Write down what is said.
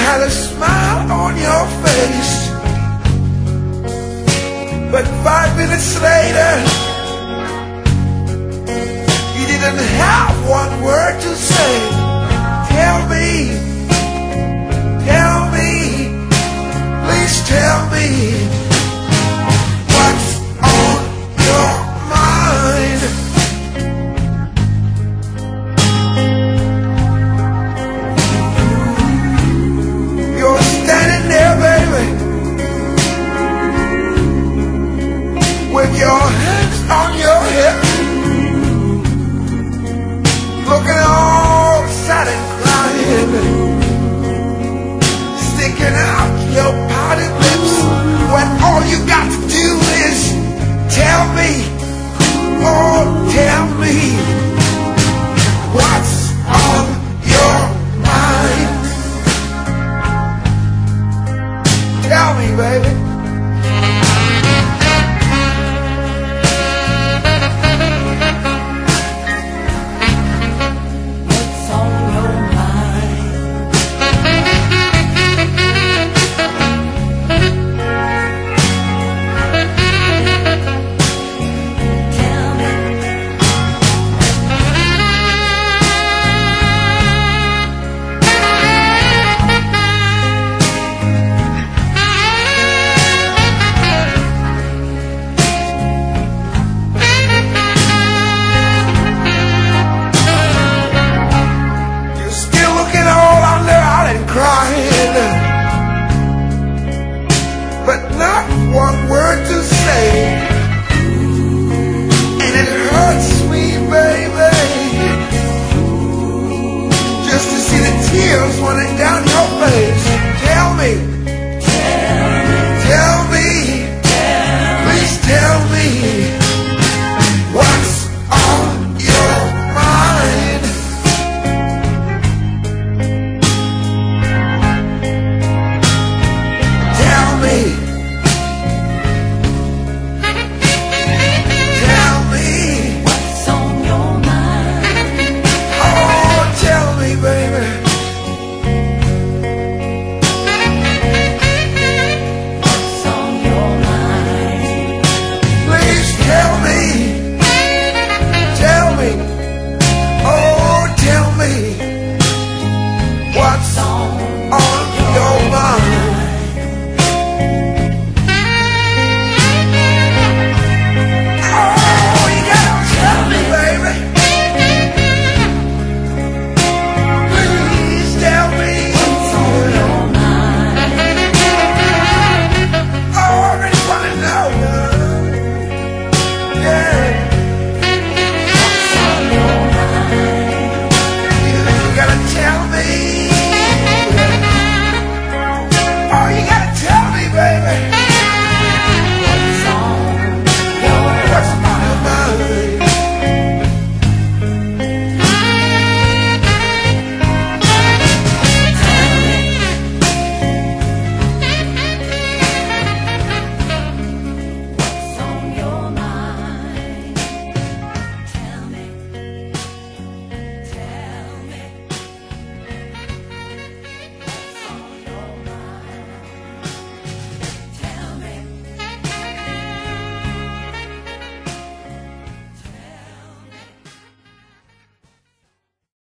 had a smile on your face, but 5 minutes later you didn't have one word to say. Tell me, please tell me, what's on your mind? You're standing there, baby, with your hands on your hips, looking all sad and crying, sticking out your parted lips, when all you got to do is tell me, oh tell me, what's on your mind? Tell me, baby. But not one word to say, and it hurts me, baby, just to see the tears running down your face. Tell me, please tell me, what's on your mind? Tell me, what's on your mind? oh tell me, baby. What's on your mind? Please tell me, oh tell me, what's on